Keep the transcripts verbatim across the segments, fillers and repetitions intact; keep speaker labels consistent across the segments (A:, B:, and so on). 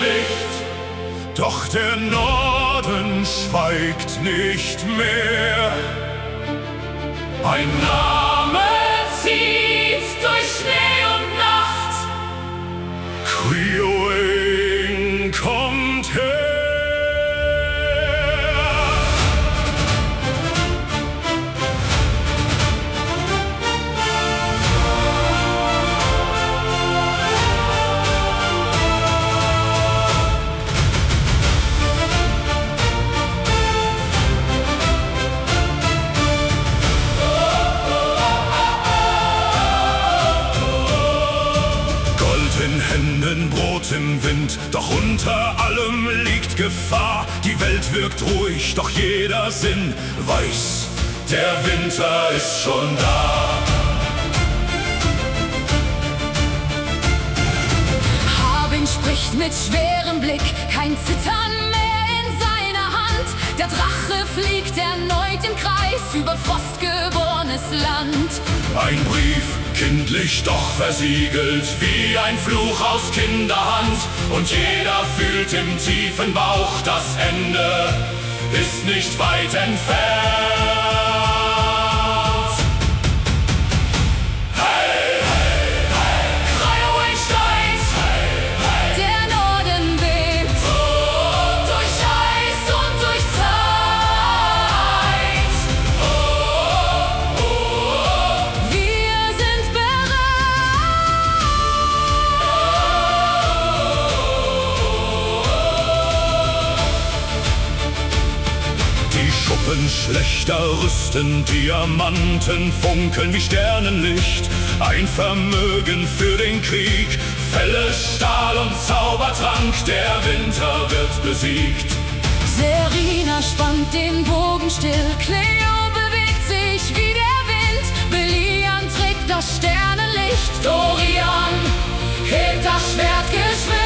A: Licht. Doch der Norden schweigt nicht mehr. Ein Name zieht durch Schnee und Nacht. Criowain kommt her. In Händen Brot im Wind, doch unter allem liegt Gefahr. Die Welt wirkt ruhig, doch jeder Sinn weiß, der Winter ist schon da.
B: Harbin spricht mit schwerem Blick, kein Zittern mehr in seiner Hand. Der Drache fliegt erneut im Kreis über frostgeborenes Land.
A: Ein Brief, kindlich doch versiegelt, wie ein Fluch aus Kinderhand. Und jeder fühlt im tiefen Bauch, das Ende ist nicht weit entfernt. Hey, hey, hey,
B: Criowain steigt,
A: hey, hey,
B: der Norden bebt,
A: oh,
B: durch Eis und durch Zeit.
A: oh, oh, oh.
B: Wir sind
A: Die Schuppenschlächter rüsten, Diamanten funkeln wie Sternenlicht. Ein Vermögen für den Krieg, Felle, Stahl und Zaubertrank, der Winter wird besiegt.
B: Serena spannt den Bogen still, Cleo bewegt sich wie der Wind. Belian trägt das Sternenlicht, Dorian hebt das Schwert geschwind.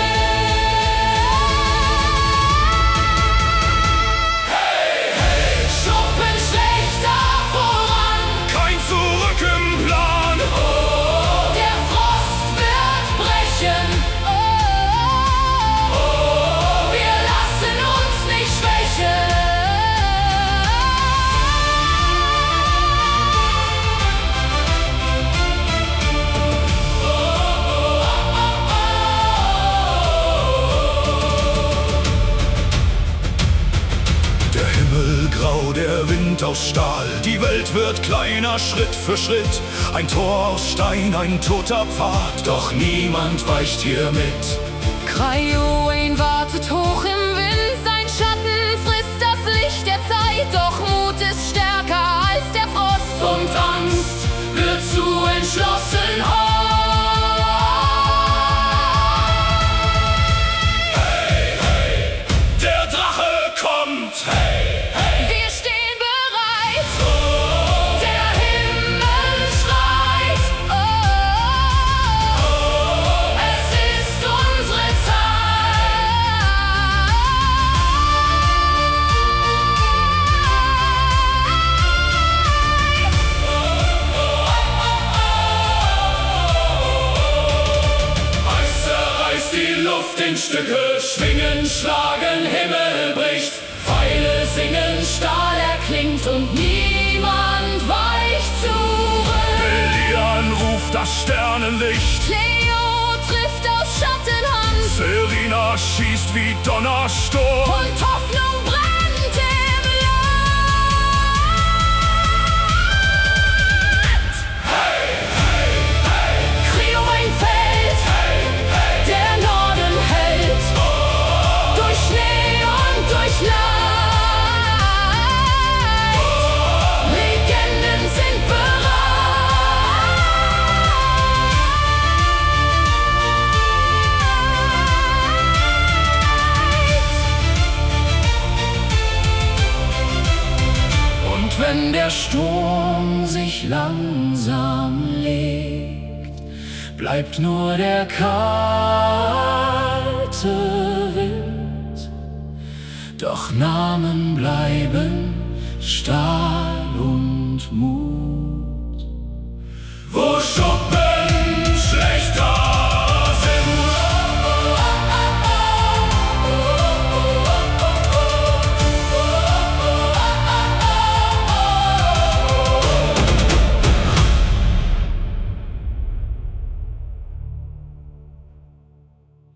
A: Hey, hey,
B: Schuppenschlächter voran,
A: kein Zurück im Plan.
B: oh, der Frost wird brechen, oh, oh, wir lassen uns nicht schwächen.
A: Der Himmel grau, der Wind aus Stahl, die Welt wird kleiner Schritt für Schritt. Ein Tor aus Stein, ein toter Pfad, doch niemand weicht hier mit.
B: Criowain wartet hoch im Wind, sein Schatten frisst das Licht der Zeit. Doch Mut ist stärker als der Frost und Angst wird zu Entschlossenheit.
A: Hey, hey, der Drache kommt. Hey, hey,
B: Wir stehen bereit,
A: oh,
B: der Himmel schreit, oh, es ist unsere
A: Eis zerreißt die Luft in Stücke, Schwingen schlagen, Himmel bricht.
B: Pfeile singen, Stahl erklingt und niemand weicht zurück.
A: Belian ruft das Sternenlicht,
B: Cleo trifft aus Schattenhand
A: Serena schießt wie Donnersturm.
B: und Hoffnung brennt im Land. Criowain fällt, der Norden hält, durch Schnee und durch Leid. Legenden sind bereit. Und wenn der Sturm sich langsam legt, bleibt nur der kalte Wind. Doch Namen bleiben stark.